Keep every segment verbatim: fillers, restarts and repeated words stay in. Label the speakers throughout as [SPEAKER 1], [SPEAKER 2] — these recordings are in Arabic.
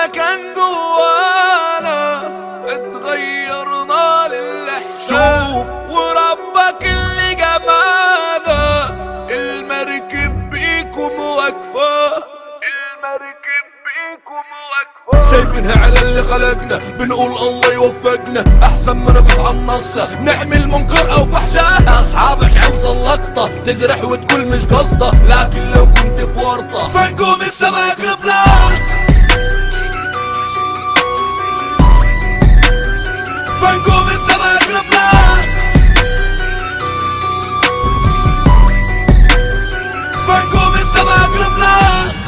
[SPEAKER 1] ما كان جوانا اتغيرنا للإحساس. شوف وربك اللي جمعنا، المركب بيكم واقفة، المركب بيكم واقفة. سايبينها على اللي خلقنا، بنقول الله يوفقنا. احسن ما نقف على النص نعمل منكر او فحشة. اصحابك عاوز اللقطة تجرح وتقول مش قصده، لكن لو كنت في ورطة فنجوم السما يقلبنا. فنجوم السما يقلبنا. فنجوم السما يقلبنا.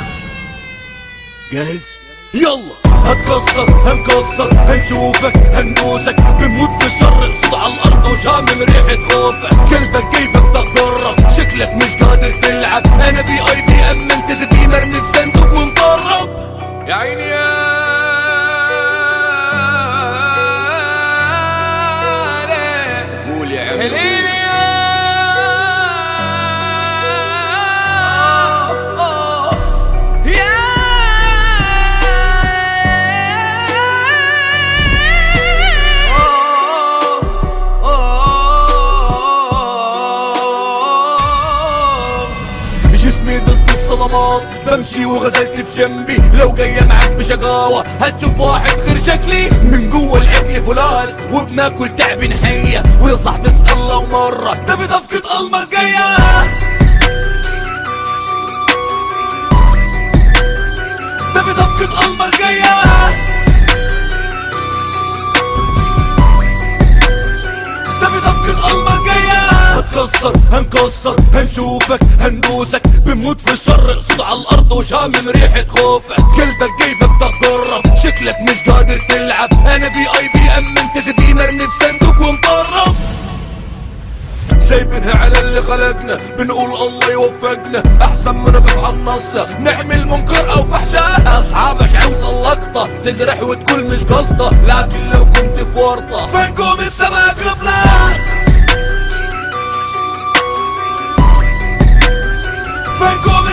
[SPEAKER 1] جاهز؟ يلا هتكسر هنكسر هنشوفك هندوسك، بنموت في الشر صوت على الارض وشامم ريحة خوفك. كلبك جيبك تتدرب، شكلك مش قادر تلعب. انا في اي بي ام انت في مرمي في صندوق ومطرب. يا عيني يا قول يا عيني ضد الصدمات، بمشي وغزلت في جنبي. لو جاية معاك بشقاوة هتشوف واحد غير شكلي. من جوا العقل فولاذ وبناكل تعب نحية، ويا صاحبي اسأل لو مرة ده في صفقة الماس جاية. ده في صفقة الماس جاية. ده في صفقة الماس جاية. هتكسر هنكسر هنشوفك هندوسك، بنموت في الشر صوت على الارض وشامم ريحة خوفك. كلبك جيبك تتدرب، شكلك مش قادر تلعب. انا في اي بي ام انت في مرمي في صندوق ومطرب. سايبينها على اللي خلقنا، بنقول الله يوفقنا. احسن ما نقف على النص نعمل منكر او فحشة. اصحابك عاوز اللقطة تجرح وتقول مش قصده، لكن لو كنت في ورطة فنجوم السما يقلبنا. فنجوم